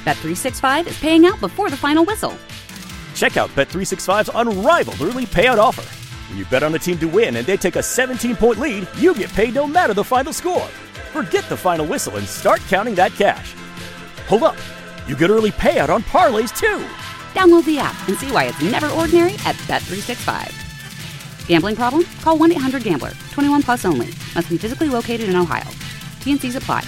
Bet365 is paying out before the final whistle. Check out Bet365's unrivaled early payout offer. When you bet on a team to win and they take a 17-point lead, you get paid no matter the final score. Forget the final whistle and start counting that cash. Hold up. You get early payout on parlays, too. Download the app and see why it's never ordinary at Bet365. Gambling problem? Call 1-800-GAMBLER. 21 plus only. Must be physically located in Ohio. T&Cs apply.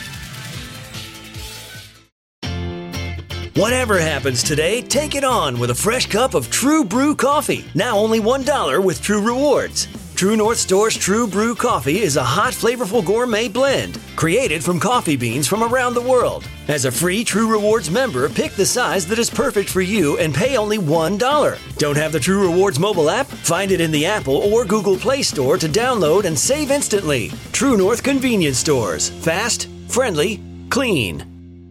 Whatever happens today, take it on with a fresh cup of True Brew coffee. Now only $1 with True Rewards. True North Store's True Brew coffee is a hot, flavorful gourmet blend created from coffee beans from around the world. As a free True Rewards member, pick the size that is perfect for you and pay only $1. Don't have the True Rewards mobile app? Find it in the Apple or Google Play Store to download and save instantly. True North Convenience Stores. Fast, friendly, clean.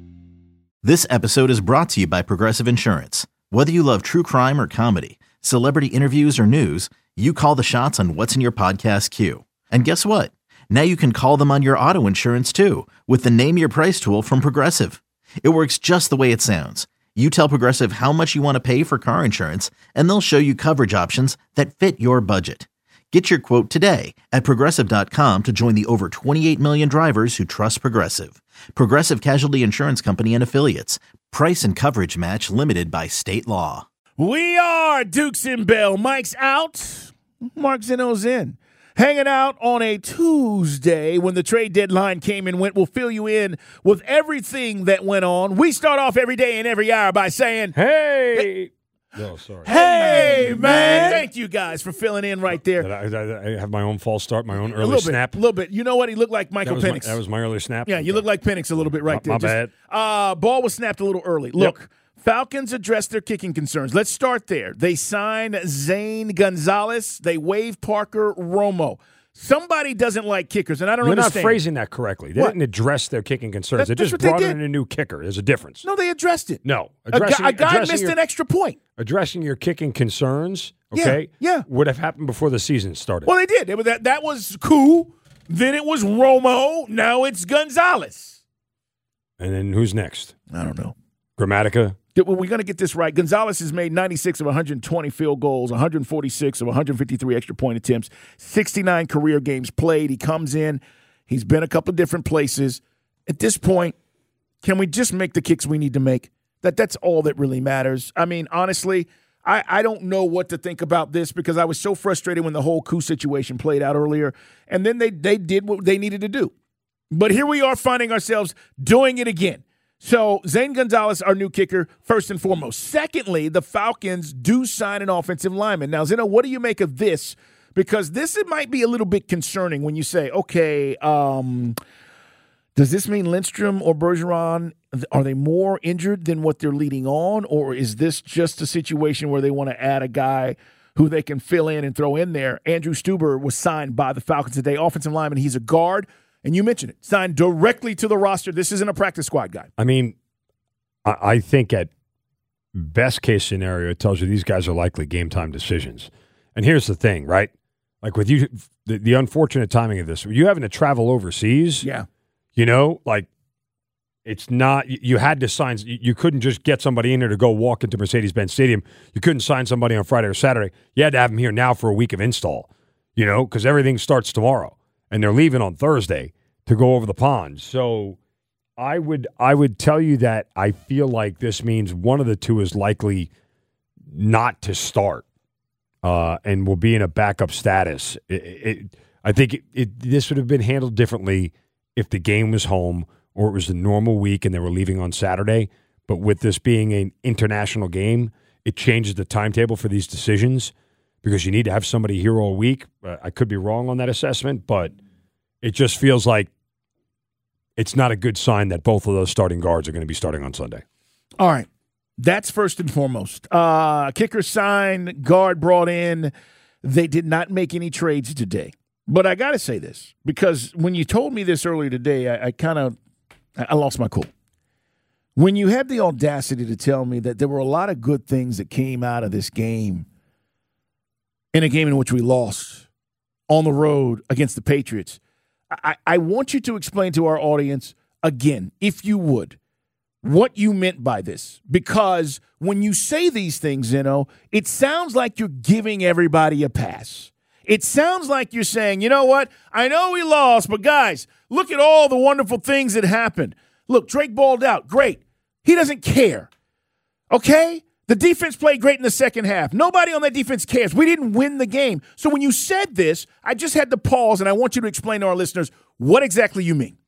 This episode is brought to you by Progressive Insurance. Whether you love true crime or comedy, celebrity interviews or news, you call the shots on what's in your podcast queue. And guess what? Now you can call them on your auto insurance too with the Name Your Price tool from Progressive. It works just the way it sounds. You tell Progressive how much you want to pay for car insurance, and they'll show you coverage options that fit your budget. Get your quote today at Progressive.com to join the over 28 million drivers who trust Progressive. Progressive Casualty Insurance Company and Affiliates. Price and coverage match limited by state law. We are Dukes and Bell. Mike's out. Mark Zeno's in. Hanging out on a Tuesday when the trade deadline came and went. We'll fill you in with everything that went on. We start off every day and every hour by saying, Hey! No, sorry. Hey, man. Thank you guys for filling in right there. I have my own false start, my own early snap. A little bit. You know what? He looked like Michael Penix. That was my early snap? Yeah, you look like Penix a little bit right there. My bad. Ball was snapped a little early. Look, Falcons addressed their kicking concerns. Let's start there. They signed Zane Gonzalez. They waived Parker Romo. Somebody doesn't like kickers, and I don't understand. You're not phrasing that correctly. They didn't address their kicking concerns. They just brought in a new kicker. There's a difference. No, they addressed it. No. A guy missed an extra point. Addressing your kicking concerns, okay, would have happened before the season started. Well, they did. That was cool. Then it was Romo. Now it's Gonzalez. And then who's next? I don't know. Grammatica? We're going to get this right. Gonzalez has made 96 of 120 field goals, 146 of 153 extra point attempts, 69 career games played. He comes in. He's been a couple of different places. At this point, can we just make the kicks we need to make? That's all that really matters. I mean, honestly, I don't know what to think about this because I was so frustrated when the whole coup situation played out earlier, and then they did what they needed to do. But here we are finding ourselves doing it again. So Zane Gonzalez, our new kicker, first and foremost. Secondly, the Falcons do sign an offensive lineman. Now, Zeno, what do you make of this? Because it might be a little bit concerning when you say, okay, does this mean Lindstrom or Bergeron, are they more injured than what they're leading on? Or is this just a situation where they want to add a guy who they can fill in and throw in there? Andrew Stuber was signed by the Falcons today, offensive lineman. He's a guard. And you mentioned it, signed directly to the roster. This isn't a practice squad guy. I mean, I think at best case scenario, it tells you these guys are likely game time decisions. And here's the thing, right? Like with you, the unfortunate timing of this, you having to travel overseas. Yeah. You know, like it's not, you had to sign, you couldn't just get somebody in here to go walk into Mercedes-Benz Stadium. You couldn't sign somebody on Friday or Saturday. You had to have them here now for a week of install, you know, because everything starts tomorrow. And they're leaving on Thursday to go over the pond. So I would tell you that I feel like this means one of the two is likely not to start and will be in a backup status. I think this would have been handled differently if the game was home or it was a normal week and they were leaving on Saturday. But with this being an international game, it changes the timetable for these decisions because you need to have somebody here all week. I could be wrong on that assessment, but it just feels like it's not a good sign that both of those starting guards are going to be starting on Sunday. All right. That's first and foremost. Kicker signed, guard brought in. They did not make any trades today. But I got to say this, because when you told me this earlier today, I lost my cool. When you had the audacity to tell me that there were a lot of good things that came out of this game, in a game in which we lost on the road against the Patriots, I want you to explain to our audience, again, if you would, what you meant by this, because when you say these things, Zeno, it sounds like you're giving everybody a pass. It sounds like you're saying, you know what? I know we lost, but guys, look at all the wonderful things that happened. Look, Drake balled out. Great. He doesn't care. Okay? The defense played great in the second half. Nobody on that defense cares. We didn't win the game. So when you said this, I just had to pause, and I want you to explain to our listeners what exactly you mean.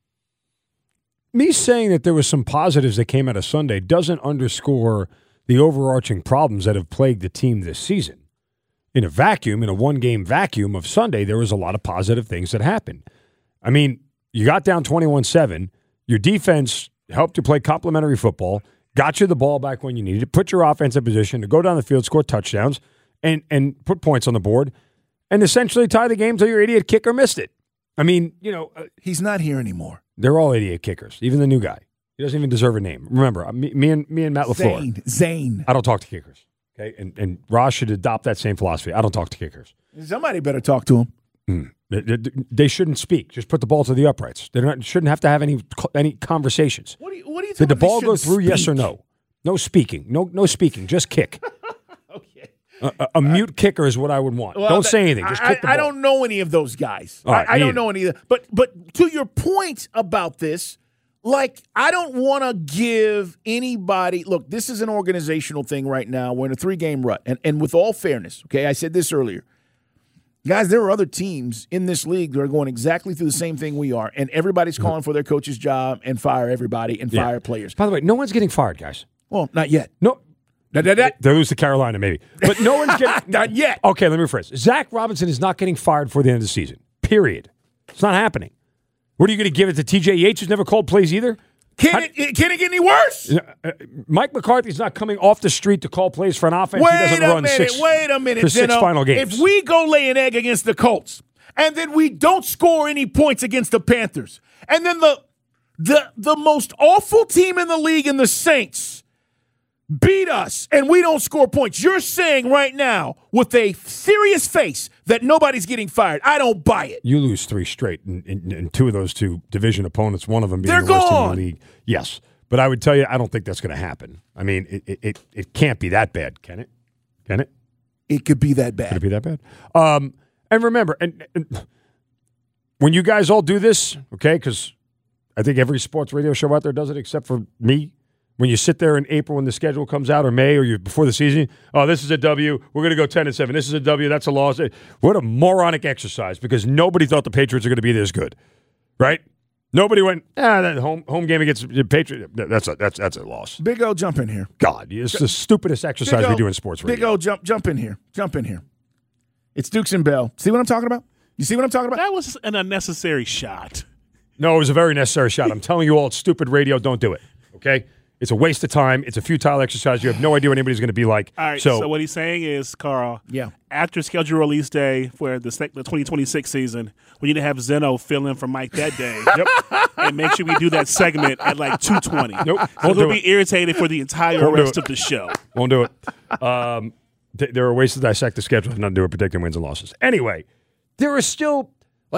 Me saying that there was some positives that came out of Sunday doesn't underscore the overarching problems that have plagued the team this season. In a vacuum, in a one-game vacuum of Sunday, there was a lot of positive things that happened. I mean, you got down 21-7. Your defense helped you play complementary football, got you the ball back when you needed it, put your offense in position to go down the field, score touchdowns, and put points on the board, and essentially tie the game until your idiot kicker missed it. I mean, he's not here anymore. They're all idiot kickers, even the new guy. He doesn't even deserve a name. Remember, me and Matt LaFleur. Zane. I don't talk to kickers. Okay, and Ross should adopt that same philosophy. I don't talk to kickers. Somebody better talk to him. They shouldn't speak. Just put the ball to the uprights. They shouldn't have to have any conversations. What do you Did the ball go through? Speak? Yes or no? No speaking. No speaking. Just kick. Okay. A mute kicker is what I would want. Don't say anything. Just kick the ball. I don't know any of those guys. Right, I don't know any of them. But to your point about this, like, I don't want to give anybody – look, this is an organizational thing right now. We're in a 3-game rut. And with all fairness, okay, I said this earlier. Guys, there are other teams in this league that are going exactly through the same thing we are, and everybody's calling for their coach's job and fire everybody and fire players. By the way, no one's getting fired, guys. Well, not yet. No. They lose to Carolina, maybe. But no one's getting – not yet. Okay, let me rephrase. Zach Robinson is not getting fired for the end of the season, period. It's not happening. What are you going to give it to T.J. Yates, who's never called plays either? Can it get any worse? Mike McCarthy's not coming off the street to call plays for an offense. Wait he doesn't a run minute, six, wait a minute, for six final games. If we go lay an egg against the Colts, and then we don't score any points against the Panthers, and then the most awful team in the league in the Saints beat us, and we don't score points, you're saying right now with a serious face that nobody's getting fired. I don't buy it. You lose 3 straight, and 2 of those 2 division opponents, one of them being They're the worst team in gone. the league. Yes. But I would tell you, I don't think that's going to happen. I mean, it can't be that bad, can it? Can it? It could be that bad. Could it be that bad? And remember, and when you guys all do this, okay, because I think every sports radio show out there does it except for me. When you sit there in April when the schedule comes out, or May, or you before the season, oh, this is a W. We're going to go 10-7. This is a W. That's a loss. What a moronic exercise, because nobody thought the Patriots are going to be this good, right? Nobody went, that home game against the Patriots. That's a loss. Big O, jump in here. God, it's the stupidest exercise we do in sports radio. Big O, jump in here. Jump in here. It's Dukes and Bell. See what I'm talking about? You see what I'm talking about? That was an unnecessary shot. No, it was a very necessary shot. I'm telling you all, it's stupid radio. Don't do it, okay? It's a waste of time. It's a futile exercise. You have no idea what anybody's going to be like. All right, so what he's saying is, Carl, after schedule release day for the 2026 season, we need to have Zeno fill in for Mike that day. And make sure we do that segment at like 2:20. Nope. So he'll be irritated for the entire rest of the show. Won't do it. There are ways to dissect the schedule and not do it, predicting wins and losses. Anyway, there are still,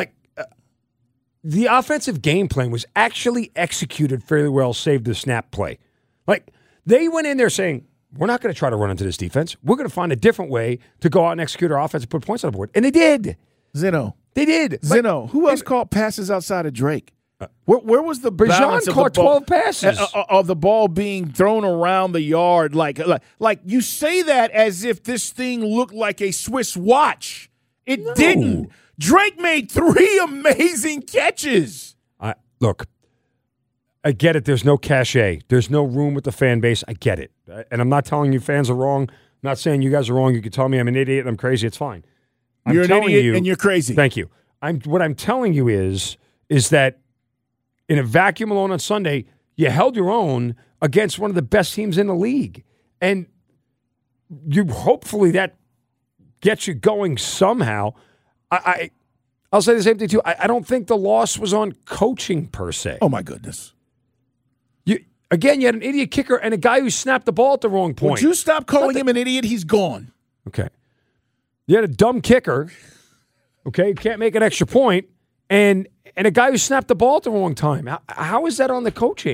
the offensive game plan was actually executed fairly well, save the snap play. They went in there saying, we're not going to try to run into this defense. We're going to find a different way to go out and execute our offense and put points on the board. And they did. Zeno. They did. Zeno. Who else caught passes outside of Drake? Where was the balance Bijan of caught the ball, 12 passes. Of the ball being thrown around the yard? Like you say that as if this thing looked like a Swiss watch. It didn't. Drake made 3 amazing catches. Look, I get it. There's no cachet. There's no room with the fan base. I get it. And I'm not telling you fans are wrong. I'm not saying you guys are wrong. You can tell me I'm an idiot and I'm crazy. It's fine. You're an idiot and you're crazy. Thank you. What I'm telling you is that in a vacuum alone on Sunday, you held your own against one of the best teams in the league. And hopefully that gets you going somehow. I'll say the same thing, too. I don't think the loss was on coaching per se. Oh, my goodness. You had an idiot kicker and a guy who snapped the ball at the wrong point. Would you stop calling him an idiot? He's gone. Okay. You had a dumb kicker, okay, can't make an extra point, and a guy who snapped the ball at the wrong time. How is that on the coaching?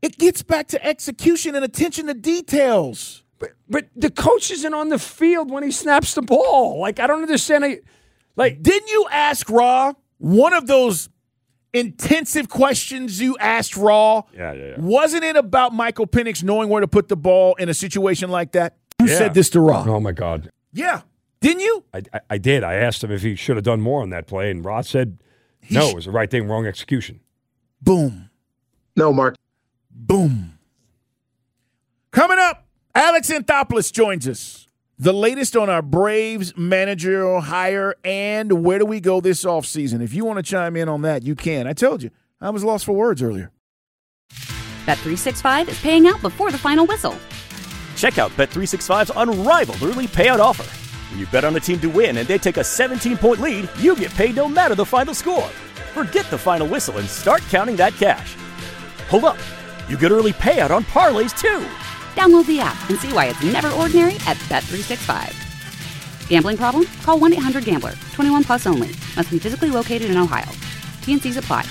It gets back to execution and attention to details. But the coach isn't on the field when he snaps the ball. Like, I don't understand. Didn't you ask Ra one of those intensive questions you asked Raw? Yeah. Wasn't it about Michael Penix knowing where to put the ball in a situation like that? You said this to Raw. Oh, my God. Yeah. Didn't you? I did. I asked him if he should have done more on that play, and Raw said, no, it was the right thing, wrong execution. Boom. No, Mark. Boom. Coming up, Alex Anthopoulos joins us. The latest on our Braves managerial hire and where do we go this offseason. If you want to chime in on that, you can. I told you, I was lost for words earlier. Bet365 is paying out before the final whistle. Check out Bet365's unrivaled early payout offer. When you bet on a team to win and they take a 17-point lead, you get paid no matter the final score. Forget the final whistle and start counting that cash. Hold up. You get early payout on parlays, too. Download the app and see why it's never ordinary at Bet365. Gambling problem? Call 1-800-GAMBLER. 21 plus only. Must be physically located in Ohio. T&Cs apply.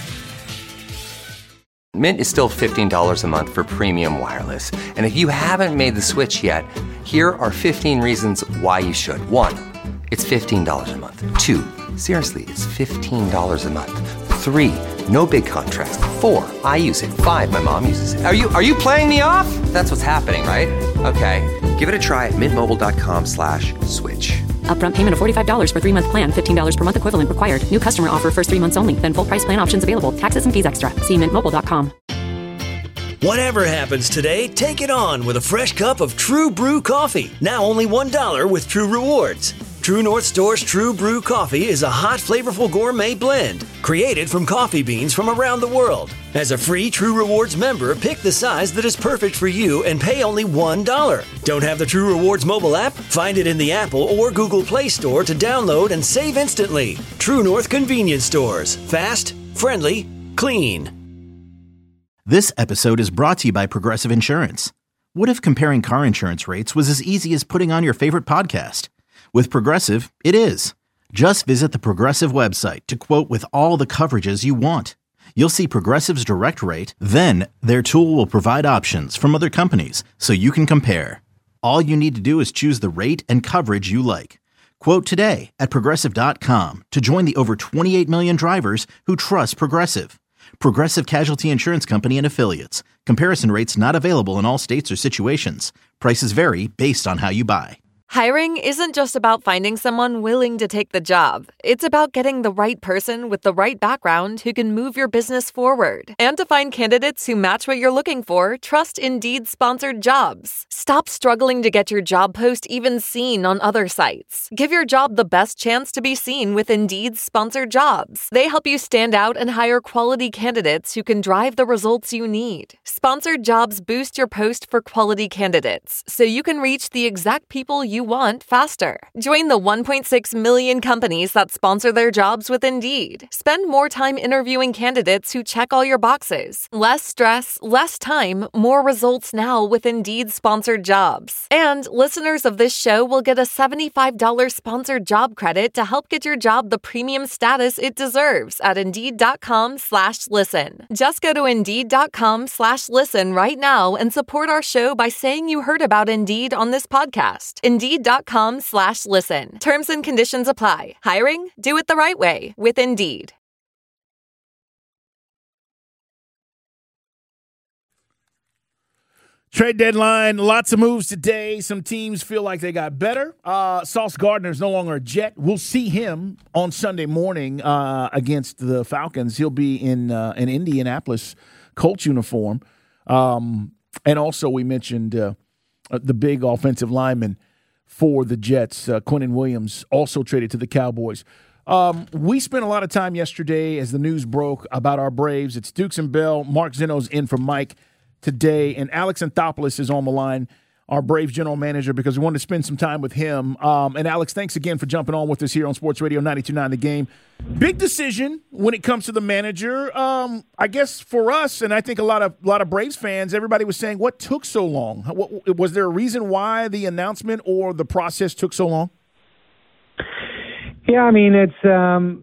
Mint is still $15 a month for premium wireless. And if you haven't made the switch yet, here are 15 reasons why you should. 1, it's $15 a month. 2, seriously, it's $15 a month. 3, no big contrast. 4, I use it. 5, my mom uses it. Are you playing me off? That's what's happening, right? Okay, give it a try at mintmobile.com/switch. Upfront payment of $45 for 3-month plan. $15 per month equivalent required. New customer offer first 3 months only. Then full price plan options available. Taxes and fees extra. See mintmobile.com. Whatever happens today, take it on with a fresh cup of True Brew coffee. Now only $1 with True Rewards. True North Store's True Brew coffee is a hot, flavorful gourmet blend created from coffee beans from around the world. As a free True Rewards member, pick the size that is perfect for you and pay only $1. Don't have the True Rewards mobile app? Find it in the Apple or Google Play Store to download and save instantly. True North Convenience Stores. Fast, friendly, clean. This episode is brought to you by Progressive Insurance. What if comparing car insurance rates was as easy as putting on your favorite podcast? With Progressive, it is. Just visit the Progressive website to quote with all the coverages you want. You'll see Progressive's direct rate, then their tool will provide options from other companies so you can compare. All you need to do is choose the rate and coverage you like. Quote today at Progressive.com to join the over 28 million drivers who trust Progressive. Progressive Casualty Insurance Company and Affiliates. Comparison rates not available in all states or situations. Prices vary based on how you buy. Hiring isn't just about finding someone willing to take the job. It's about getting the right person with the right background who can move your business forward. And to find candidates who match what you're looking for, trust Indeed-sponsored jobs. Stop struggling to get your job post even seen on other sites. Give your job the best chance to be seen with Indeed-sponsored jobs. They help you stand out and hire quality candidates who can drive the results you need. Sponsored jobs boost your post for quality candidates, so you can reach the exact people you want faster. Join the 1.6 million companies that sponsor their jobs with Indeed. Spend more time interviewing candidates who check all your boxes. Less stress, less time, more results now with Indeed sponsored jobs. And listeners of this show will get a $75 sponsored job credit to help get your job the premium status it deserves at Indeed.com/listen. Just go to Indeed.com/listen right now and support our show by saying you heard about Indeed on this podcast. Indeed.com/listen. Terms and conditions apply. Hiring? Do it the right way with Indeed. Trade deadline, lots of moves today. Some teams feel like they got better. Sauce Gardner is no longer a Jet. We'll see him on Sunday morning against the Falcons. He'll be in an Indianapolis Colts uniform. And also we mentioned the big offensive lineman for the Jets, Quinnen Williams, also traded to the Cowboys. We spent a lot of time yesterday as the news broke about our Braves. It's Dukes and Bell. Mark Zeno's in for Mike today, and Alex Anthopoulos is on the line, our Braves general manager, because we wanted to spend some time with him. And Alex, thanks again for jumping on with us here on Sports Radio 92.9 The Game. Big decision when it comes to the manager. I guess for us, and I think a lot of Braves fans, everybody was saying, what took so long? Was there a reason why the announcement or the process took so long? Yeah, I mean, it's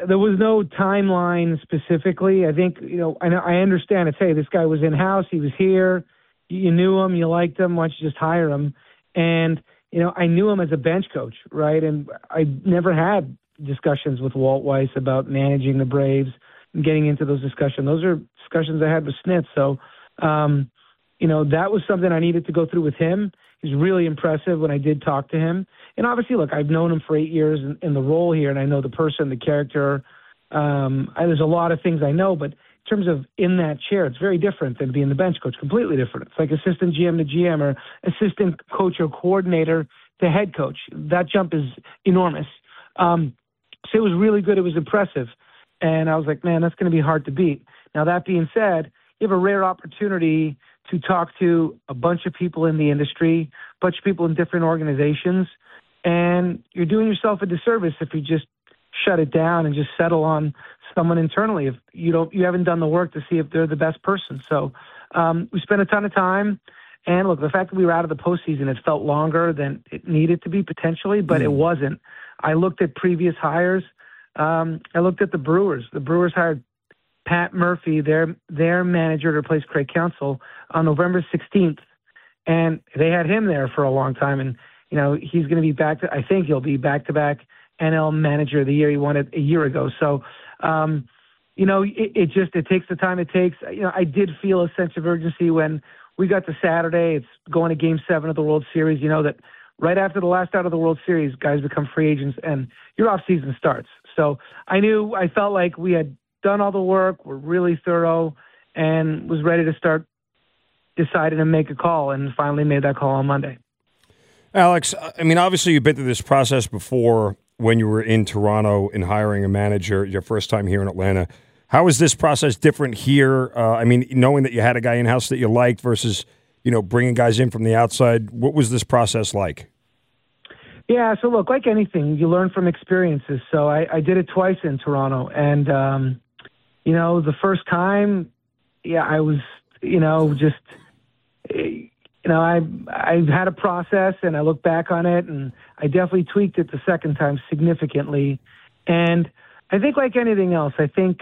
there was no timeline specifically. I think, I understand it's, hey, this guy was in-house, he was here, you knew him, you liked him, why don't you just hire him? And, I knew him as a bench coach, right? And I never had discussions with Walt Weiss about managing the Braves and getting into those discussions. Those are discussions I had with Snit. So, that was something I needed to go through with him. He's really impressive when I did talk to him. And obviously, look, I've known him for 8 years in the role here, and I know the person, the character. There's a lot of things I know, but in terms of in that chair, it's very different than being the bench coach, completely different. It's like assistant GM to GM or assistant coach or coordinator to head coach. That jump is enormous. So it was really good. It was impressive. And I was like, man, that's going to be hard to beat. Now, that being said, you have a rare opportunity to talk to a bunch of people in the industry, a bunch of people in different organizations, and you're doing yourself a disservice if you just shut it down and just settle on someone internally if you haven't done the work to see if they're the best person. So we spent a ton of time, and look, the fact that we were out of the postseason, it felt longer than it needed to be potentially, but it wasn't. I looked at previous hires. I looked at the Brewers. The Brewers hired Pat Murphy, their manager, to replace Craig Counsell on November 16th. And they had him there for a long time. And, he's going to be I think he'll be back-to-back NL manager of the year. He won it a year ago. So, it takes the time it takes. I did feel a sense of urgency when we got to Saturday. It's going to Game 7 of the World Series. That right after the last out of the World Series, guys become free agents and your off-season starts. So I felt like we had done all the work, we're really thorough, and was ready to start deciding to make a call, and finally made that call on Monday. Alex, obviously you've been through this process before when you were in Toronto and hiring a manager, your first time here in Atlanta. How is this process different here? Knowing that you had a guy in-house that you liked versus, bringing guys in from the outside, what was this process like? Yeah, so look, like anything, you learn from experiences. So I did it twice in Toronto, and the first time, I was, I had a process, and I look back on it, and I definitely tweaked it the second time significantly. And I think like anything else, I think,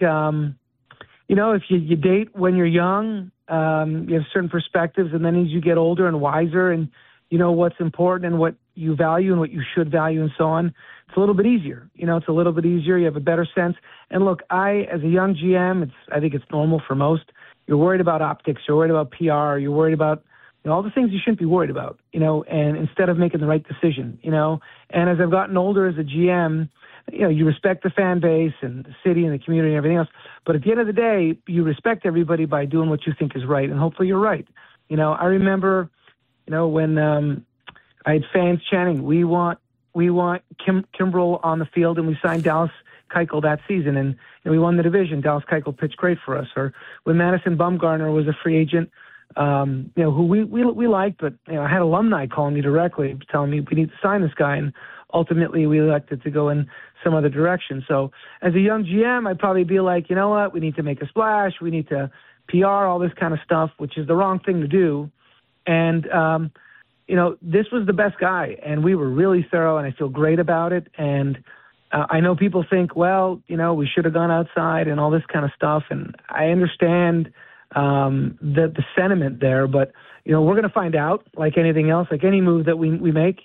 if you date when you're young, you have certain perspectives, and then as you get older and wiser and you know what's important and what you value and what you should value and so on, it's a little bit easier. It's a little bit easier. You have a better sense. And look, as a young GM, I think it's normal for most. You're worried about optics. You're worried about PR. You're worried about all the things you shouldn't be worried about, and instead of making the right decision, And as I've gotten older as a GM, you respect the fan base and the city and the community and everything else. But at the end of the day, you respect everybody by doing what you think is right. And hopefully you're right. I remember, when I had fans chanting, we want Kimbrel on the field, and we signed Dallas Keuchel that season, and we won the division. Dallas Keuchel pitched great for us. Or when Madison Bumgarner was a free agent, who we liked, but I had alumni calling me directly, telling me we need to sign this guy, and ultimately we elected to go in some other direction. So as a young GM, I'd probably be like, you know what, we need to make a splash, we need to PR, all this kind of stuff, which is the wrong thing to do. And this was the best guy, and we were really thorough, and I feel great about it. And I know people think, well, we should have gone outside and all this kind of stuff, and I understand the sentiment there, but we're going to find out, like anything else, like any move that we make.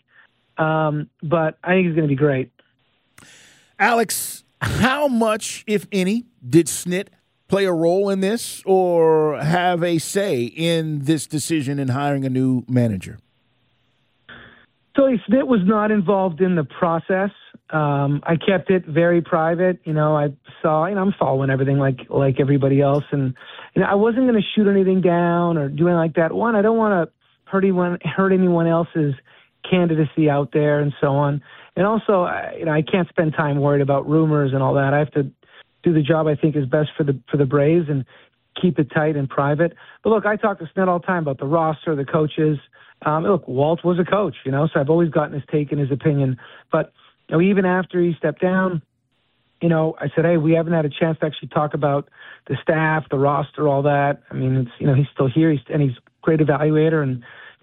But I think it's going to be great. Alex, how much, if any, did Snit play a role in this or have a say in this decision in hiring a new manager? So Snit was not involved in the process. I kept it very private. I saw, I'm following everything like everybody else. And, I wasn't going to shoot anything down or do anything like that. One, I don't want to hurt anyone else's candidacy out there and so on. And also, I can't spend time worried about rumors and all that. I have to do the job I think is best for the Braves and keep it tight and private. But look, I talk to Snit all the time about the roster, the coaches. Look, Walt was a coach, so I've always gotten his take and his opinion. But even after he stepped down, I said, hey, we haven't had a chance to actually talk about the staff, the roster, all that. It's, he's still here, he's a great evaluator and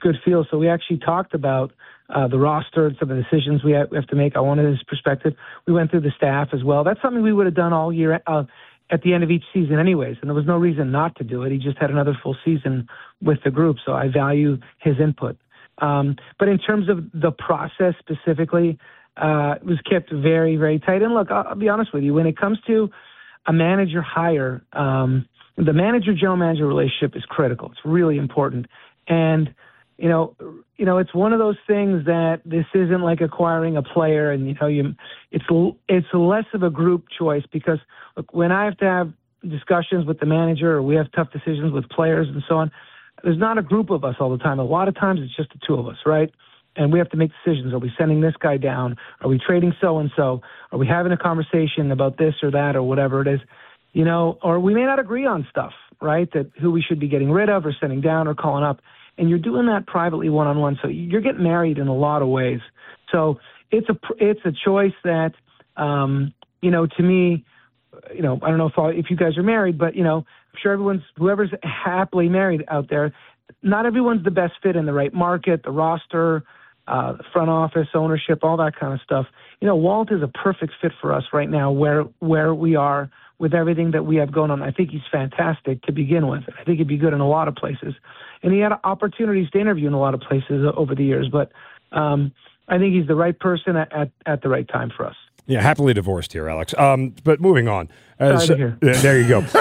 good feel. So we actually talked about the roster and some of the decisions we have to make. I wanted his perspective. We went through the staff as well. That's something we would have done all year at the end of each season anyways, and there was no reason not to do it. He just had another full season with the group, so I value his input. But in terms of the process specifically, it was kept very, very tight. And look, I'll be honest with you, when it comes to a manager hire, the manager-general manager relationship is critical. It's really important. And you know, it's one of those things that this isn't like acquiring a player, and it's less of a group choice because look, when I have to have discussions with the manager or we have tough decisions with players and so on, there's not a group of us all the time. A lot of times it's just the two of us, right? And we have to make decisions. Are we sending this guy down? Are we trading so-and-so? Are we having a conversation about this or that or whatever it is? Or we may not agree on stuff, right? That who we should be getting rid of or sending down or calling up. And you're doing that privately one-on-one. So you're getting married in a lot of ways. So it's a choice that, to me, I don't know if you guys are married, but, I'm sure whoever's happily married out there, not everyone's the best fit in the right market, the roster, the front office, ownership, all that kind of stuff. Walt is a perfect fit for us right now where we are with everything that we have going on. I think he's fantastic to begin with. I think he'd be good in a lot of places. And he had opportunities to interview in a lot of places over the years. But I think he's the right person at the right time for us. Yeah, happily divorced here, Alex. But moving on. Sorry to hear. There you go.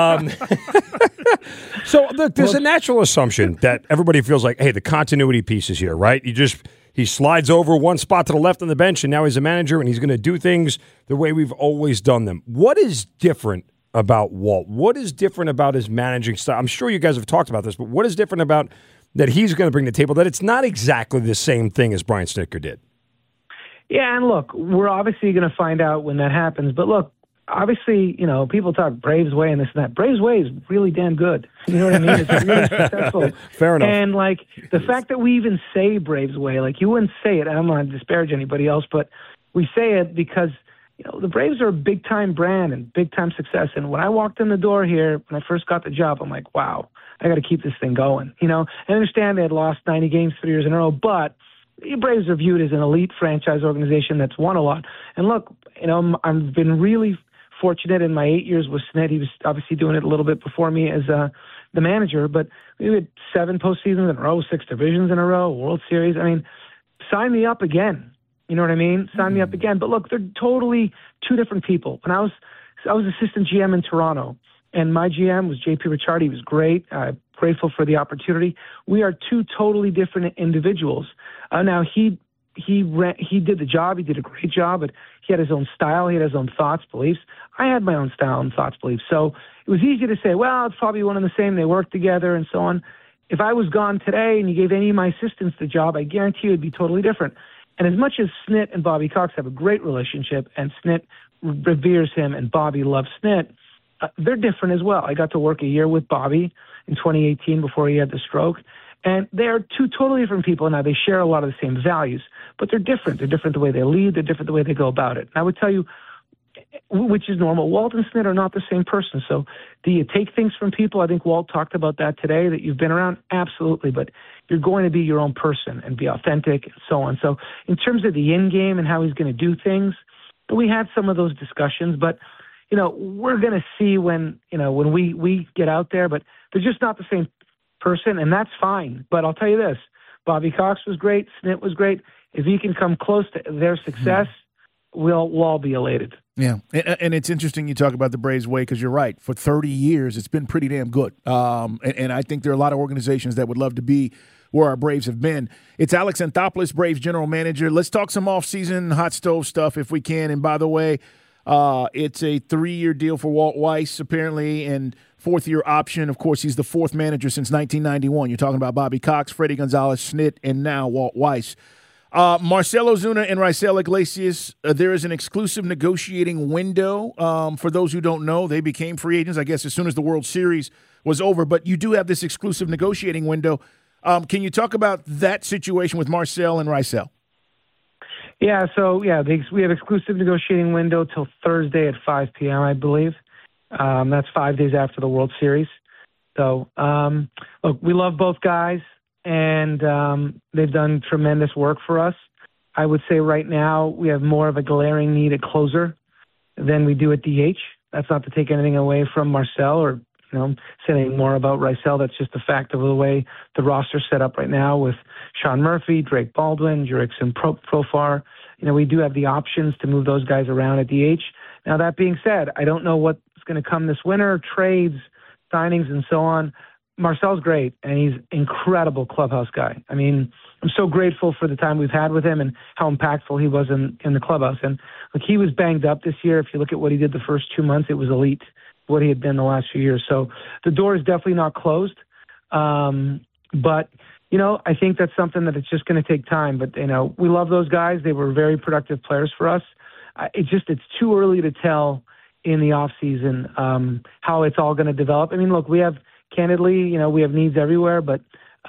So look, there's a natural assumption that everybody feels like, hey, the continuity piece is here, right? He slides over one spot to the left on the bench, and now he's a manager, and he's going to do things the way we've always done them. What is different about Walt? What is different about his managing style? I'm sure you guys have talked about this, but what is different about that he's going to bring to the table that it's not exactly the same thing as Brian Snitker did? Yeah, and look, we're obviously going to find out when that happens. But look, obviously, people talk Braves way and this and that. Braves way is really damn good. You know what I mean? It's really successful. Fair enough. And the fact that we even say Braves way, you wouldn't say it. I don't want to disparage anybody else, but we say it because the Braves are a big-time brand and big-time success. And when I walked in the door here, when I first got the job, I'm like, wow, I got to keep this thing going. I understand they had lost 90 games 3 years in a row, but the Braves are viewed as an elite franchise organization that's won a lot. And look, I've been really fortunate in my 8 years with Snit. He was obviously doing it a little bit before me as the manager, but we had 7 postseasons in a row, 6 divisions in a row, World Series. I mean, sign me up again. You know what I mean? Sign me up again. But look, they're totally two different people. When I was assistant GM in Toronto, and my GM was JP Ricciardi. He was great. Grateful for the opportunity. We are two totally different individuals. Now he did the job. He did a great job, but he had his own style. He had his own thoughts, beliefs. I had my own style and thoughts, beliefs. So it was easy to say, well, it's probably one and the same. They work together and so on. If I was gone today and you gave any of my assistants the job, I guarantee you it'd be totally different. And as much as Snit and Bobby Cox have a great relationship, and Snit reveres him and Bobby loves Snit, they're different as well. I got to work a year with Bobby in 2018 before he had the stroke. And they're two totally different people. Now, they share a lot of the same values, but they're different. They're different the way they lead. They're different the way they go about it. And I would tell you, which is normal, Walt and Snit are not the same person. So do you take things from people? I think Walt talked about that today, that you've been around. Absolutely. But you're going to be your own person and be authentic and so on. So in terms of the end game and how he's going to do things, we had some of those discussions, but we're going to see when we get out there, but they're just not the same person, and that's fine. But I'll tell you this, Bobby Cox was great, Snit was great. If he can come close to their success, we'll all be elated. Yeah, and it's interesting you talk about the Braves way, because you're right. For 30 years, it's been pretty damn good. And I think there are a lot of organizations that would love to be where our Braves have been. It's Alex Anthopoulos, Braves general manager. Let's talk some off-season hot stove stuff if we can. And by the way, it's a 3-year deal for Walt Weiss, apparently, and 4th-year option. Of course, he's the 4th manager since 1991. You're talking about Bobby Cox, Freddie Gonzalez, Snit, and now Walt Weiss. Marcell Ozuna and Raisel Iglesias, there is an exclusive negotiating window. For those who don't know, they became free agents, I guess, as soon as the World Series was over. But you do have this exclusive negotiating window. Can you talk about that situation with Marcell and Raisel? Yeah, so, we have exclusive negotiating window till Thursday at 5 p.m., I believe. That's 5 days after the World Series. So, look, we love both guys, and they've done tremendous work for us. I would say right now we have more of a glaring need at closer than we do at DH. That's not to take anything away from Marcel or saying more about Rysel. That's just the fact of the way the roster's set up right now with Sean Murphy, Drake Baldwin, Jurickson Profar. We do have the options to move those guys around at DH. Now, that being said, I don't know what's going to come this winter, trades, signings, and so on. Marcel's great, and he's an incredible clubhouse guy. I mean, I'm so grateful for the time we've had with him and how impactful he was in the clubhouse. And look, he was banged up this year. If you look at what he did the first 2 months, it was elite, what he had been the last few years. So the door is definitely not closed. But, I think that's something that it's just going to take time. But, we love those guys. They were very productive players for us. It's too early to tell in the off season how it's all going to develop. I mean, look, we have needs everywhere, but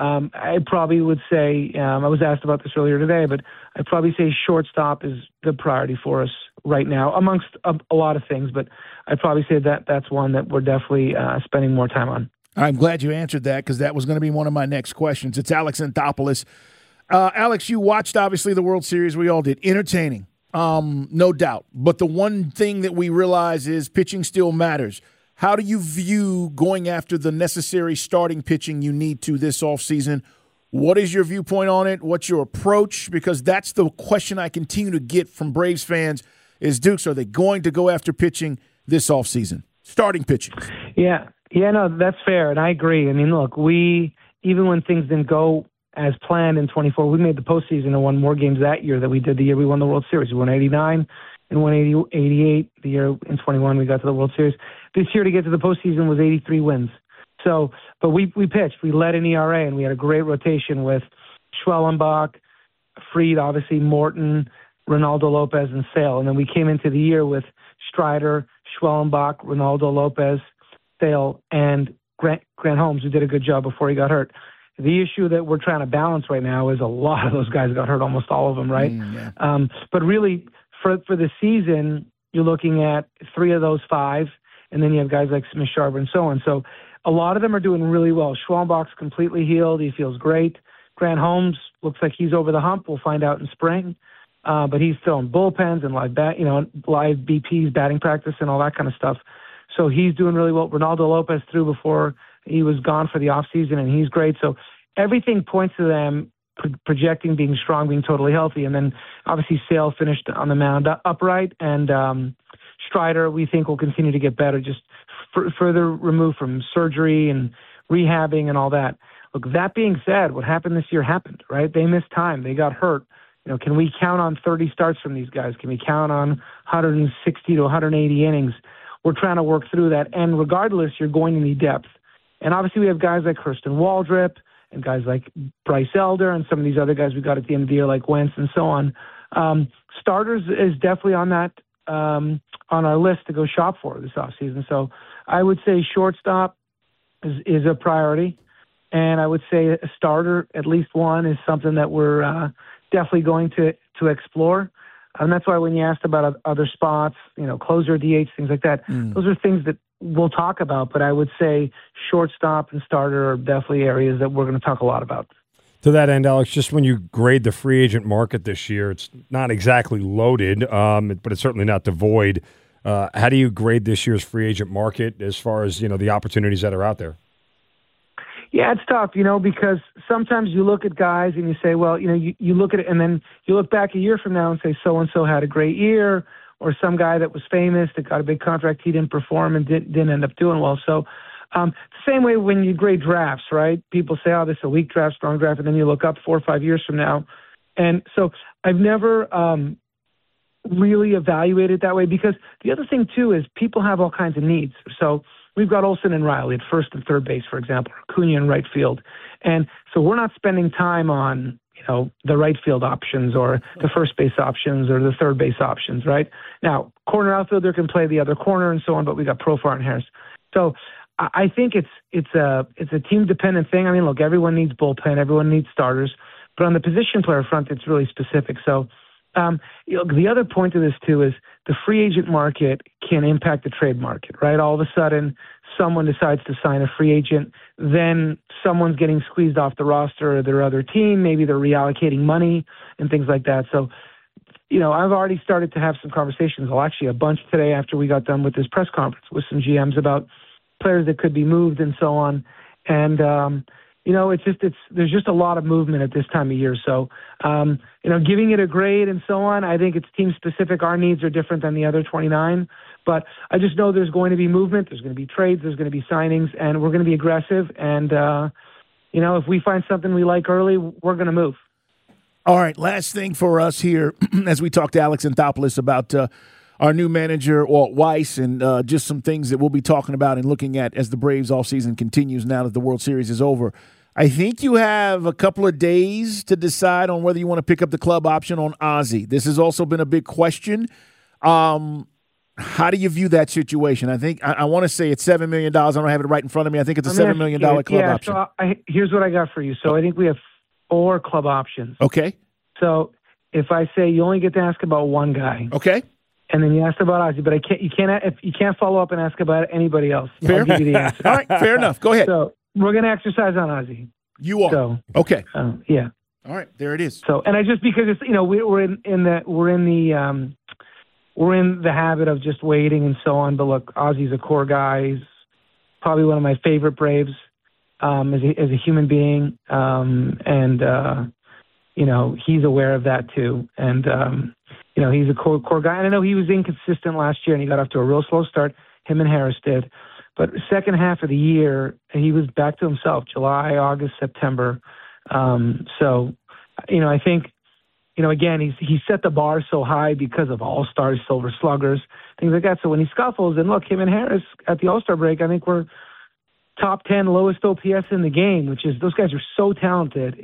I probably would say, I was asked about this earlier today, but I'd probably say shortstop is the priority for us right now, amongst a lot of things, but I'd probably say that's one that we're definitely spending more time on. I'm glad you answered that, because that was going to be one of my next questions. It's Alex Anthopoulos. Alex, you watched, obviously, the World Series. We all did. Entertaining, no doubt. But the one thing that we realize is pitching still matters. How do you view going after the necessary starting pitching you need to this offseason? What is your viewpoint on it? What's your approach? Because that's the question I continue to get from Braves fans is, Dukes, are they going to go after pitching this offseason? Starting pitching. Yeah, no, that's fair, and I agree. I mean, look, even when things didn't go as planned in 24, we made the postseason and won more games that year than we did the year we won the World Series. We won 89 and won 88 the year in 21 we got to the World Series. This year to get to the postseason was 83 wins. So, but we pitched. We led in ERA, and we had a great rotation with Schwellenbach, Fried, obviously Morton, Ronaldo Lopez, and Sale. And then we came into the year with Strider, Schwellenbach, Ronaldo Lopez, Sale, and Grant Holmes, who did a good job before he got hurt. The issue that we're trying to balance right now is a lot of those guys got hurt, almost all of them, right? Yeah. But really, for the season, you're looking at 3 of those 5, and then you have guys like Smith Sharper and so on. So a lot of them are doing really well. Schwellenbach's completely healed. He feels great. Grant Holmes looks like he's over the hump. We'll find out in spring. But he's still in bullpens and live BPs, batting practice, and all that kind of stuff. So he's doing really well. Ronaldo Lopez threw before he was gone for the offseason, and he's great. So everything points to them projecting being strong, being totally healthy. And then obviously Sale finished on the mound upright, and Strider we think will continue to get better, just further removed from surgery and rehabbing and all that. Look, that being said, what happened this year happened, right? They missed time. They got hurt. Can we count on 30 starts from these guys? Can we count on 160 to 180 innings? We're trying to work through that. And regardless, you're going to need depth. And obviously we have guys like Kirsten Waldrip and guys like Bryce Elder and some of these other guys we got at the end of the year like Wentz and so on. Starters is definitely on that on our list to go shop for this offseason. So I would say shortstop is a priority. And I would say a starter, at least one, is something that we're definitely going to explore. And that's why when you asked about other spots, closer, DH, things like that, those are things that we'll talk about. But I would say shortstop and starter are definitely areas that we're going to talk a lot about. To that end, Alex, just when you grade the free agent market this year, it's not exactly loaded, but it's certainly not devoid. How do you grade this year's free agent market as far as, the opportunities that are out there? Yeah, it's tough, because sometimes you look at guys and you say, well, you look at it and then you look back a year from now and say so-and-so had a great year, or some guy that was famous that got a big contract, he didn't perform and didn't end up doing well. So the same way when you grade drafts, right? People say, oh, this is a weak draft, strong draft, and then you look up 4 or 5 years from now. And so I've never really evaluated that way, because the other thing, too, is people have all kinds of needs. So we've got Olsen and Riley at first and third base, for example, Acuna in right field. And so we're not spending time on, the right field options or the first base options or the third base options, right? Now, corner outfielder can play the other corner and so on, but we got Profar and Harris. So I think it's a team-dependent thing. I mean, look, everyone needs bullpen, everyone needs starters. But on the position player front, it's really specific. So the other point to this, too, is the free agent market can impact the trade market, right? All of a sudden, someone decides to sign a free agent, then someone's getting squeezed off the roster or their other team. Maybe they're reallocating money and things like that. So, I've already started to have some conversations. Well, actually, a bunch today after we got done with this press conference with some GMs about players that could be moved and so on. And, there's just a lot of movement at this time of year. So, giving it a grade and so on, I think it's team specific. Our needs are different than the other 29. But I just know there's going to be movement. There's going to be trades. There's going to be signings. And we're going to be aggressive. And, if we find something we like early, we're going to move. All right, last thing for us here as we talk to Alex Anthopoulos about our new manager, Walt Weiss, and just some things that we'll be talking about and looking at as the Braves offseason continues now that the World Series is over. I think you have a couple of days to decide on whether you want to pick up the club option on Ozzie. This has also been a big question. How do you view that situation? I think I want to say it's $7 million. I don't have it right in front of me. I think it's a $7 million club option. So here's what I got for you. So I think we have 4 club options. Okay. So if I say you only get to ask about one guy. Okay. And then you asked about Ozzie, but you can't follow up and ask about anybody else. Fair. I'll give you the answer. All right, fair enough. Go ahead. So we're going to exercise on Ozzie. You are. So, okay. Yeah. All right, there it is. So, and I just because it's we're in the habit of just waiting and so on. But look, Ozzie's a core guy. He's probably one of my favorite Braves as a human being, and he's aware of that too. And he's a core guy. And I know he was inconsistent last year, and he got off to a real slow start. Him and Harris did. But second half of the year, he was back to himself, July, August, September. So, I think, again, he set the bar so high because of All-Stars, Silver Sluggers, things like that. So when he scuffles, and look, him and Harris at the All-Star break, I think we're top 10 lowest OPS in the game, which is those guys are so talented.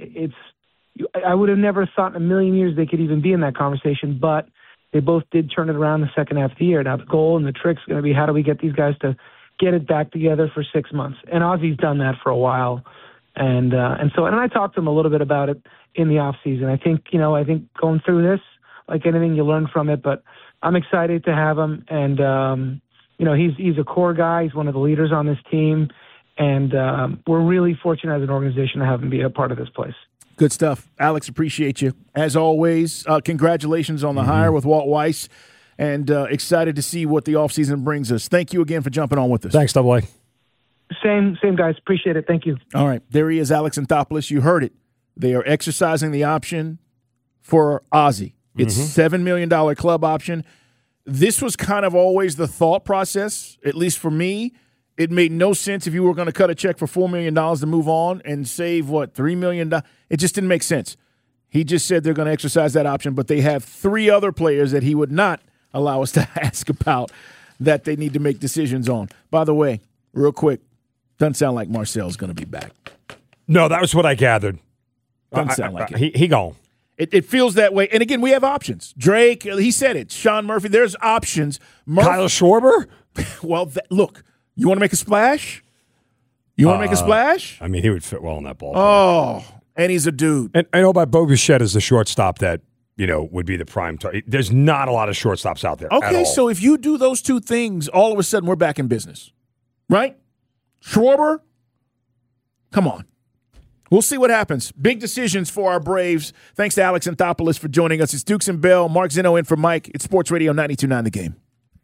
I would have never thought in a million years they could even be in that conversation, but they both did turn it around the second half of the year. Now the goal and the trick's going to be how do we get these guys to get it back together for 6 months. And Ozzie's done that for a while. And I talked to him a little bit about it in the off season. I think going through this, like anything, you learn from it, but I'm excited to have him. And, he's a core guy. He's one of the leaders on this team. And we're really fortunate as an organization to have him be a part of this place. Good stuff. Alex, appreciate you. As always, congratulations on the hire with Walt Weiss. And excited to see what the offseason brings us. Thank you again for jumping on with us. Thanks, Double A. Same guys. Appreciate it. Thank you. All right. There he is, Alex Anthopoulos. You heard it. They are exercising the option for Ozzie. It's $7 million club option. This was kind of always the thought process, at least for me. It made no sense if you were going to cut a check for $4 million to move on and save, $3 million? It just didn't make sense. He just said they're going to exercise that option, but they have 3 other players that he would not allow us to ask about that they need to make decisions on. By the way, real quick, doesn't sound like Marcel's going to be back. No, that was what I gathered. Doesn't sound like it. He gone. It feels that way. And again, we have options. Drake, he said it. Sean Murphy, there's options. Kyle Schwarber? Well, look, you want to make a splash? You want to make a splash? I mean, he would fit well in that ballpark. Oh, and he's a dude. And I know about Bo Bichette as the shortstop that, would be the prime target. There's not a lot of shortstops out there. Okay, so if you do those 2 things, all of a sudden we're back in business. Right? Schwarber, come on. We'll see what happens. Big decisions for our Braves. Thanks to Alex Anthopoulos for joining us. It's Dukes and Bell. Mark Zinno in for Mike. It's Sports Radio 92.9 The Game.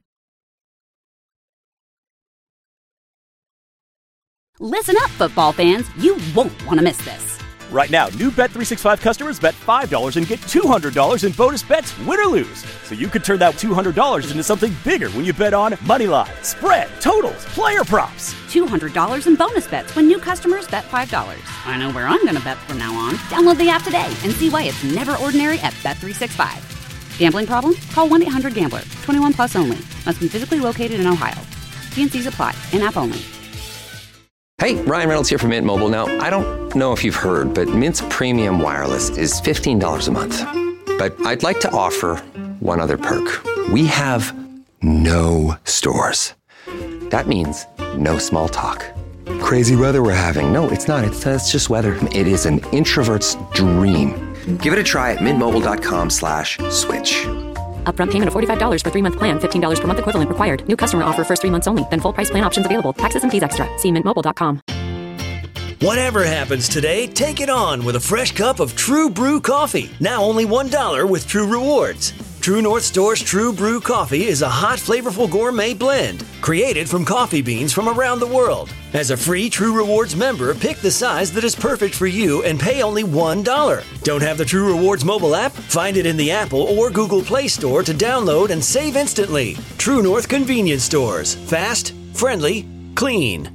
Listen up, football fans. You won't want to miss this. Right now, new Bet365 customers bet $5 and get $200 in bonus bets, win or lose. So you could turn that $200 into something bigger when you bet on moneyline, spread, totals, player props. $200 in bonus bets when new customers bet $5. I know where I'm going to bet from now on. Download the app today and see why it's never ordinary at Bet365. Gambling problem? Call 1-800-GAMBLER. 21 plus only. Must be physically located in Ohio. T&Cs apply. In-app only. Hey, Ryan Reynolds here from Mint Mobile. Now, I don't know if you've heard, but Mint's premium wireless is $15 a month. But I'd like to offer one other perk. We have no stores. That means no small talk. Crazy weather we're having. No, it's not. It's just weather. It is an introvert's dream. Give it a try at mintmobile.com/switch. Upfront payment of $45 for 3-month plan, $15 per month equivalent required. New customer offer first 3 months only. Then full price plan options available. Taxes and fees extra. See mintmobile.com. Whatever happens today, take it on with a fresh cup of True Brew coffee. Now only $1 with True Rewards. True North Store's True Brew coffee is a hot, flavorful gourmet blend created from coffee beans from around the world. As a free True Rewards member, pick the size that is perfect for you and pay only $1. Don't have the True Rewards mobile app? Find it in the Apple or Google Play Store to download and save instantly. True North Convenience Stores. Fast, friendly, clean.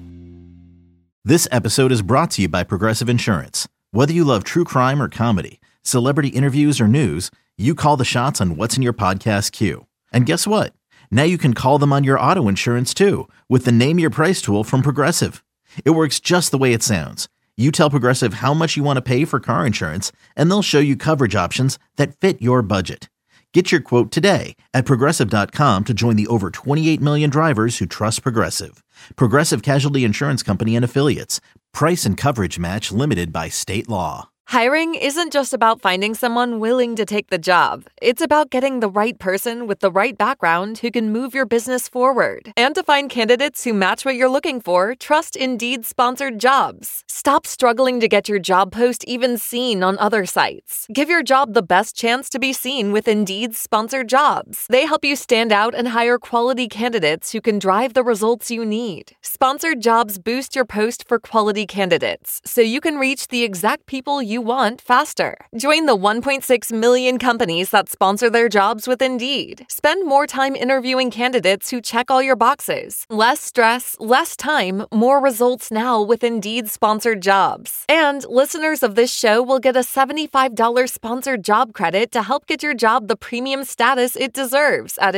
This episode is brought to you by Progressive Insurance. Whether you love true crime or comedy, celebrity interviews or news, you call the shots on what's in your podcast queue. And guess what? Now you can call them on your auto insurance too with the Name Your Price tool from Progressive. It works just the way it sounds. You tell Progressive how much you want to pay for car insurance, and they'll show you coverage options that fit your budget. Get your quote today at Progressive.com to join the over 28 million drivers who trust Progressive. Progressive Casualty Insurance Company and Affiliates. Price and coverage match limited by state law. Hiring isn't just about finding someone willing to take the job. It's about getting the right person with the right background who can move your business forward. And to find candidates who match what you're looking for, trust Indeed sponsored jobs. Stop struggling to get your job post even seen on other sites. Give your job the best chance to be seen with Indeed sponsored jobs. They help you stand out and hire quality candidates who can drive the results you need. Sponsored jobs boost your post for quality candidates, so you can reach the exact people you want faster. Join the 1.6 million companies that sponsor their jobs with Indeed. Spend more time interviewing candidates who check all your boxes. Less stress, less time, more results now with Indeed sponsored jobs. And listeners of this show will get a $75 sponsored job credit to help get your job the premium status it deserves at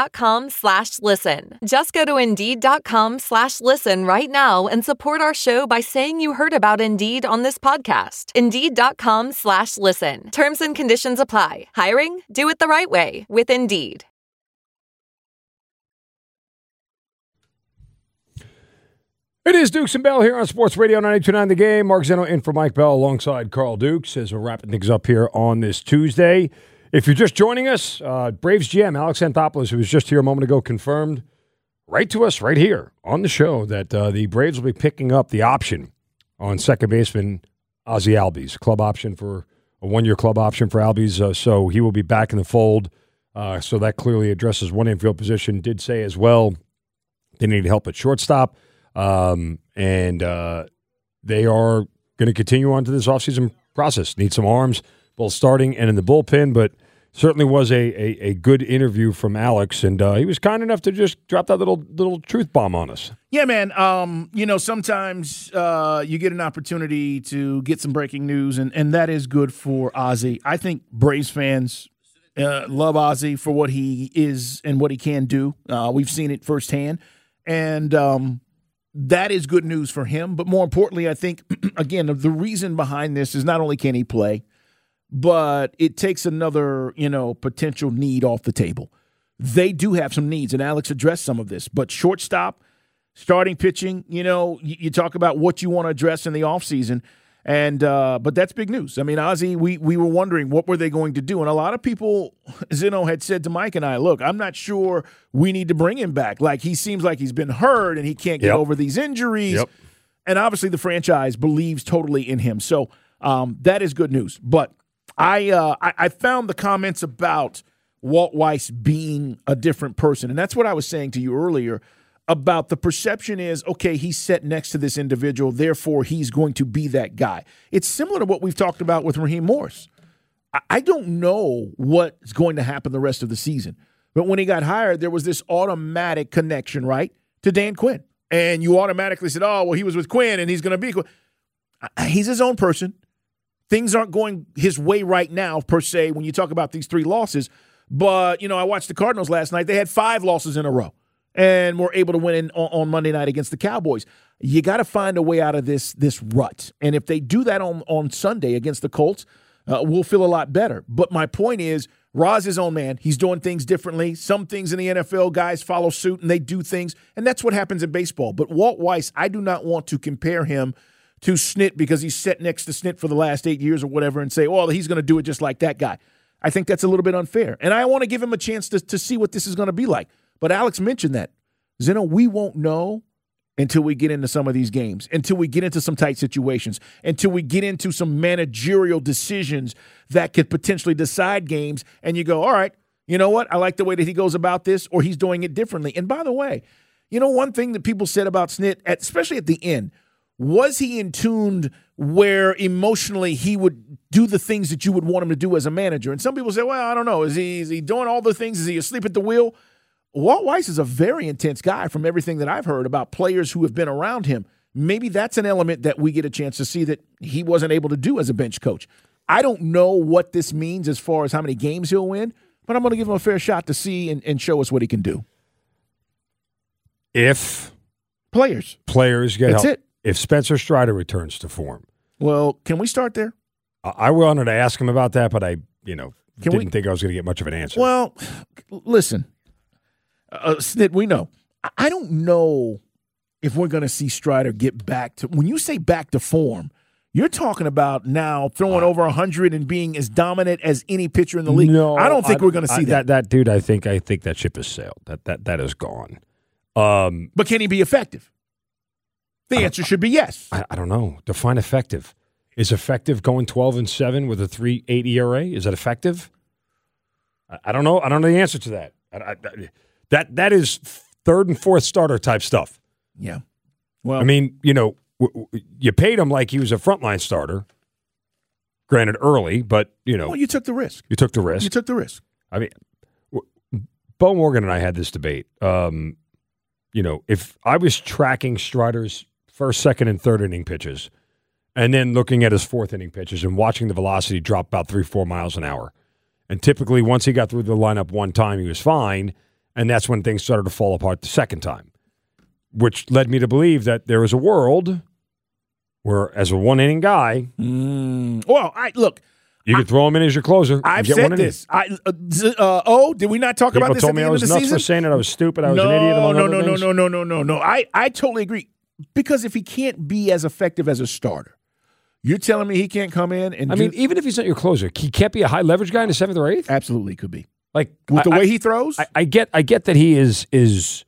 Indeed.com/listen. Just go to Indeed.com/listen right now and support our show by saying you heard about Indeed on this podcast. Indeed.com/listen. Terms and conditions apply. Hiring? Do it the right way with Indeed. It is Dukes and Bell here on Sports Radio 92.9 The Game. Mark Zeno in for Mike Bell alongside Carl Dukes as we're wrapping things up here on this Tuesday. If you're just joining us, Braves GM Alex Anthopoulos, who was just here a moment ago, confirmed right to us right here on the show that the Braves will be picking up the option on second baseman Ozzie Albies, club option for a 1-year club option for Albies. So he will be back in the fold. So that clearly addresses one infield position. Did say as well they need help at shortstop. And they are going to continue on to this offseason process. Need some arms, both starting and in the bullpen, but certainly was a good interview from Alex, and he was kind enough to just drop that little truth bomb on us. Yeah, man. Sometimes you get an opportunity to get some breaking news, and that is good for Ozzie. I think Braves fans love Ozzie for what he is and what he can do. We've seen it firsthand, and that is good news for him. But more importantly, I think, again, the reason behind this is not only can he play, but it takes another, potential need off the table. They do have some needs, and Alex addressed some of this. But shortstop, starting pitching, you talk about what you want to address in the offseason, and but that's big news. I mean, Ozzie, we were wondering what were they going to do, and a lot of people, Zeno had said to Mike and I, look, I'm not sure we need to bring him back. Like, he seems like he's been hurt, and he can't get over these injuries. Yep. And obviously the franchise believes totally in him. So that is good news. But I found the comments about Walt Weiss being a different person, and that's what I was saying to you earlier about the perception is, okay, he's set next to this individual, therefore he's going to be that guy. It's similar to what we've talked about with Raheem Morris. I don't know what's going to happen the rest of the season, but when he got hired, there was this automatic connection, right, to Dan Quinn, and you automatically said, oh, well, he was with Quinn, and he's going to be Quinn. He's his own person. Things aren't going his way right now, per se, when you talk about these 3 losses. But, I watched the Cardinals last night. They had 5 losses in a row and were able to win on Monday night against the Cowboys. You got to find a way out of this rut. And if they do that on Sunday against the Colts, we'll feel a lot better. But my point is, Ra's his own man. He's doing things differently. Some things in the NFL, guys follow suit and they do things. And that's what happens in baseball. But Walt Weiss, I do not want to compare him to Snit because he's sat next to Snit for the last 8 years or whatever and say, oh, he's going to do it just like that guy. I think that's a little bit unfair. And I want to give him a chance to see what this is going to be like. But Alex mentioned that. Zeno, we won't know until we get into some of these games, until we get into some tight situations, until we get into some managerial decisions that could potentially decide games. And you go, all right, you know what? I like the way that he goes about this, or he's doing it differently. And by the way, you know, one thing that people said about Snit, especially at the end, was he in tune where emotionally he would do the things that you would want him to do as a manager? And some people say, well, I don't know. Is he doing all the things? Is he asleep at the wheel? Walt Weiss is a very intense guy from everything that I've heard about players who have been around him. Maybe that's an element that we get a chance to see that he wasn't able to do as a bench coach. I don't know what this means as far as how many games he'll win, but I'm going to give him a fair shot to see and show us what he can do. If players get that's help. It. If Spencer Strider returns to form. Well, can we start there? I wanted to ask him about that, but I didn't think I was going to get much of an answer. Well, listen, Snit, we know. I don't know if we're going to see Strider get back to – when you say back to form, you're talking about now throwing over 100 and being as dominant as any pitcher in the league. No, I don't think we're going to see that. That dude, I think that ship has sailed. That is gone. But can he be effective? The answer should be yes. I don't know. Define effective. Is effective going 12-7 with a 3.8 ERA? Is that effective? I don't know. I don't know the answer to that. That is third and fourth starter type stuff. Yeah. Well, I mean, you paid him like he was a frontline starter. Granted, early, but well, you took the risk. You took the risk. You took the risk. I mean, Bo Morgan and I had this debate. If I was tracking Strider's first, second, and third inning pitches, and then looking at his fourth inning pitches and watching the velocity drop about 3-4 miles an hour. And typically, once he got through the lineup one time, he was fine, and that's when things started to fall apart the second time, which led me to believe that there was a world where, as a one-inning guy, look, you could throw him in as your closer. I've said this. Did we not talk about this at the end of the season? People told me I was nuts for saying it. I was stupid. I was an idiot. No. I totally agree. Because if he can't be as effective as a starter, you're telling me he can't come in and even if he's not your closer, he can't be a high leverage guy in the seventh or eighth? Absolutely could be. Like with the way he throws? I get that he is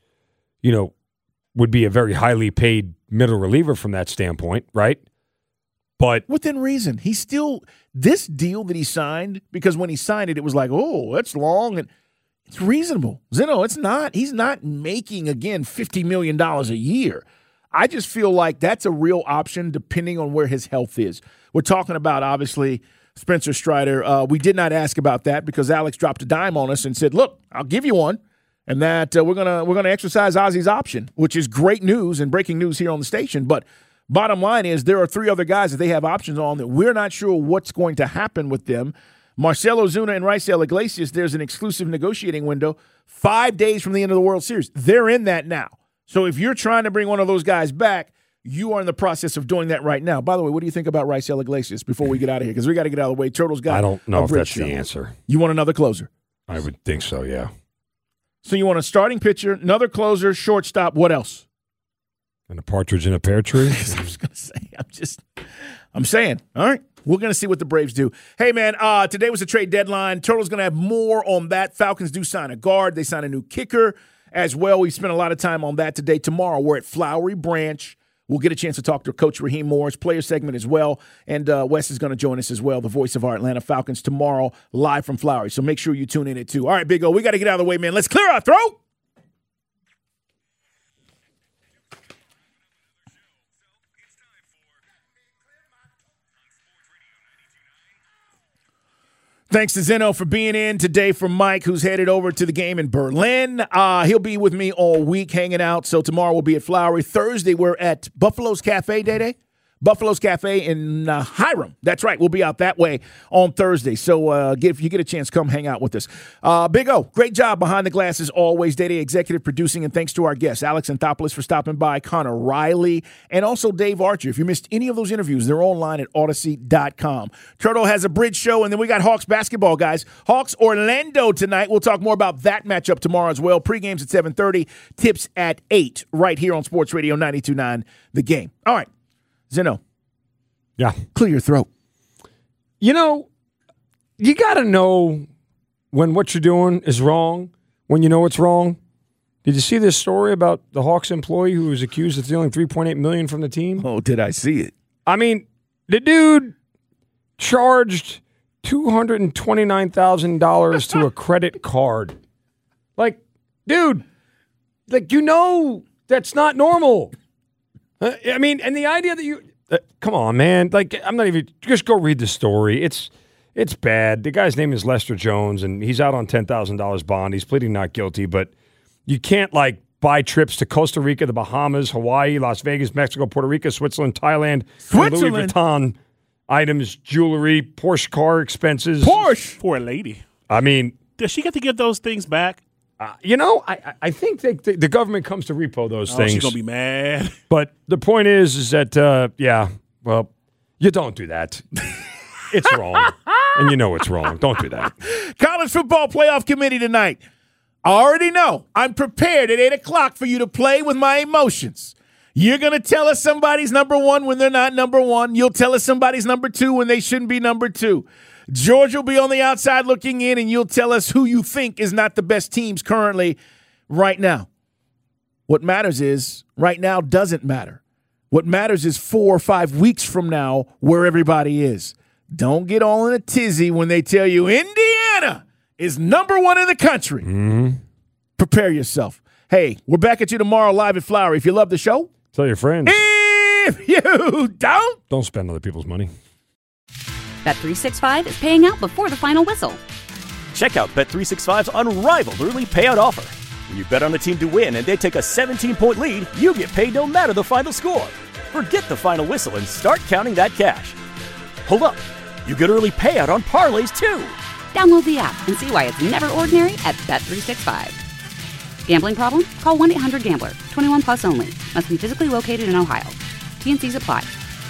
would be a very highly paid middle reliever from that standpoint, right? But within reason. He's still this deal that he signed, because when he signed it, it was like, oh, that's long and it's reasonable. Zeno, it's not. He's not making, again, $50 million a year. I just feel like that's a real option depending on where his health is. We're talking about, obviously, Spencer Strider. We did not ask about that because Alex dropped a dime on us and said, look, I'll give you one, and that we're gonna exercise Ozzy's option, which is great news and breaking news here on the station. But bottom line is there are three other guys that they have options on that we're not sure what's going to happen with them. Marcell Ozuna and Raisel Iglesias, there's an exclusive negotiating window 5 days from the end of the World Series. They're in that now. So if you're trying to bring one of those guys back, you are in the process of doing that right now. By the way, what do you think about Raisel Iglesias before we get out of here? Because we got to get out of the way. Turtle's got I don't know if that's show. the answer. You want another closer? I would think so, yeah. So you want a starting pitcher, another closer, shortstop, what else? And a partridge in a pear tree? I was going to say, I'm saying, all right. We're going to see what the Braves do. Hey, man, today was the trade deadline. Turtle's going to have more on that. Falcons do sign a guard. They sign a new kicker as well. We spent a lot of time on that today. Tomorrow, we're at Flowery Branch. We'll get a chance to talk to Coach Raheem Morris, player segment as well. And Wes is going to join us as well, the voice of our Atlanta Falcons, tomorrow, live from Flowery. So make sure you tune in at 2. All right, Big O, we got to get out of the way, man. Let's clear our throat. Thanks to Zeno for being in today. For Mike, who's headed over to the game in Berlin. He'll be with me all week hanging out. So tomorrow we'll be at Flowery. Thursday we're at Buffalo's Cafe, Day. Buffalo's Cafe in Hiram. That's right. We'll be out that way on Thursday. So if you get a chance, come hang out with us. Big O, great job behind the glass as always. Day executive producing, and thanks to our guests, Alex Anthopoulos for stopping by, Connor Riley, and also Dave Archer. If you missed any of those interviews, they're online at Odyssey.com. Turtle has a bridge show, and then we got Hawks basketball, guys. Hawks Orlando tonight. We'll talk more about that matchup tomorrow as well. Pre-games at 7:30, tips at 8, right here on Sports Radio 92.9 The Game. All right. Zeno. Yeah. Clear your throat. you got to know when what you're doing is wrong, when you know it's wrong. Did you see this story about the Hawks employee who was accused of stealing $3.8 million from the team? Oh, did I see it? I mean, the dude charged $229,000 to a credit card. Like, dude, that's not normal. I mean, and the idea that you come on, man. Like, I'm not even just go read the story. It's bad. The guy's name is Lester Jones, and he's out on $10,000 bond. He's pleading not guilty, but you can't buy trips to Costa Rica, the Bahamas, Hawaii, Las Vegas, Mexico, Puerto Rico, Switzerland, Thailand, Louis Vuitton items, jewelry, Porsche car expenses. Porsche! Poor lady. I mean, does she get to give those things back? I think the government comes to repo those things. She's going to be mad. But the point is that, you don't do that. It's wrong. And you know it's wrong. Don't do that. College Football Playoff Committee tonight. I already know. I'm prepared at 8 o'clock for you to play with my emotions. You're going to tell us somebody's number one when they're not number one. You'll tell us somebody's number two when they shouldn't be number two. Georgia will be on the outside looking in, and you'll tell us who you think is not the best teams currently right now. What matters is right now doesn't matter. What matters is 4 or 5 weeks from now where everybody is. Don't get all in a tizzy when they tell you Indiana is number one in the country. Mm-hmm. Prepare yourself. Hey, we're back at you tomorrow live at Flowery. If you love the show, tell your friends. If you don't spend other people's money. Bet365 is paying out before the final whistle. Check out Bet365's unrivaled early payout offer. When you bet on a team to win and they take a 17-point lead, you get paid no matter the final score. Forget the final whistle and start counting that cash. Hold up. You get early payout on parlays, too. Download the app and see why it's never ordinary at Bet365. Gambling problem? Call 1-800-GAMBLER. 21 plus only. Must be physically located in Ohio. T&Cs apply.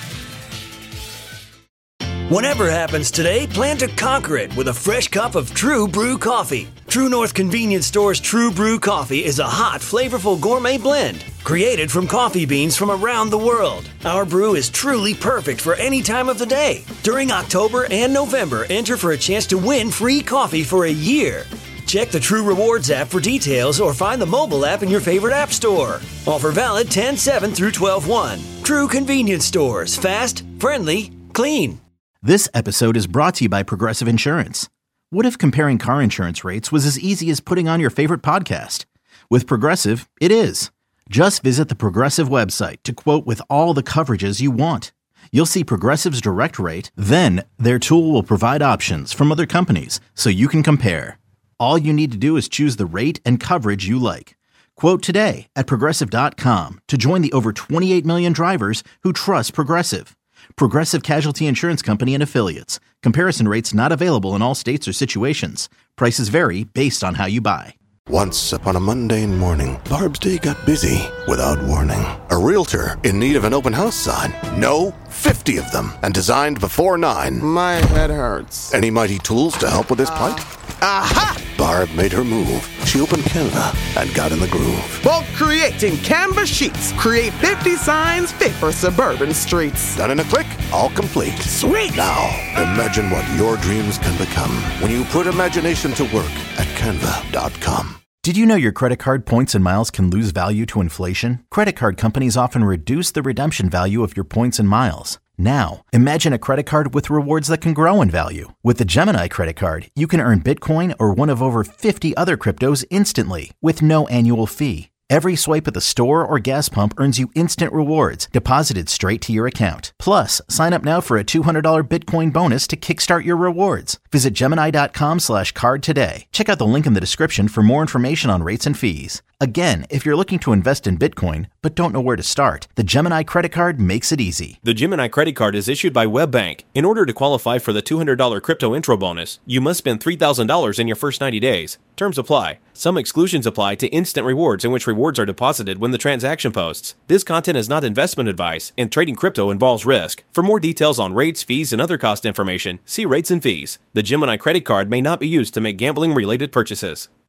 Whatever happens today, plan to conquer it with a fresh cup of True Brew coffee. True North Convenience Store's True Brew coffee is a hot, flavorful gourmet blend created from coffee beans from around the world. Our brew is truly perfect for any time of the day. During October and November, enter for a chance to win free coffee for a year. Check the True Rewards app for details or find the mobile app in your favorite app store. Offer valid 10/7 through 12/1. True Convenience Stores. Fast, friendly, clean. This episode is brought to you by Progressive Insurance. What if comparing car insurance rates was as easy as putting on your favorite podcast? With Progressive, it is. Just visit the Progressive website to quote with all the coverages you want. You'll see Progressive's direct rate, then their tool will provide options from other companies so you can compare. All you need to do is choose the rate and coverage you like. Quote today at Progressive.com to join the over 28 million drivers who trust Progressive. Progressive Casualty Insurance Company and Affiliates. Comparison rates not available in all states or situations. Prices vary based on how you buy. Once upon a mundane morning, Barb's day got busy without warning. A realtor in need of an open house sign. No, 50 of them, and designed before 9. My head hurts. Any mighty tools to help with this plight? Aha! Barb made her move. She opened Canva and got in the groove. Bulk creating Canva sheets. Create 50 signs fit for suburban streets. Done in a click, all complete. Sweet! Now, imagine what your dreams can become when you put imagination to work at Canva.com. Did you know your credit card points and miles can lose value to inflation? Credit card companies often reduce the redemption value of your points and miles. Now, imagine a credit card with rewards that can grow in value. With the Gemini credit card, you can earn Bitcoin or one of over 50 other cryptos instantly with no annual fee. Every swipe at the store or gas pump earns you instant rewards deposited straight to your account. Plus, sign up now for a $200 Bitcoin bonus to kickstart your rewards. Visit Gemini.com/card today. Check out the link in the description for more information on rates and fees. Again, if you're looking to invest in Bitcoin but don't know where to start, the Gemini credit card makes it easy. The Gemini credit card is issued by WebBank. In order to qualify for the $200 crypto intro bonus, you must spend $3,000 in your first 90 days. Terms apply. Some exclusions apply to instant rewards in which rewards are deposited when the transaction posts. This content is not investment advice, and trading crypto involves risk. For more details on rates, fees, and other cost information, see rates and fees. The Gemini credit card may not be used to make gambling-related purchases.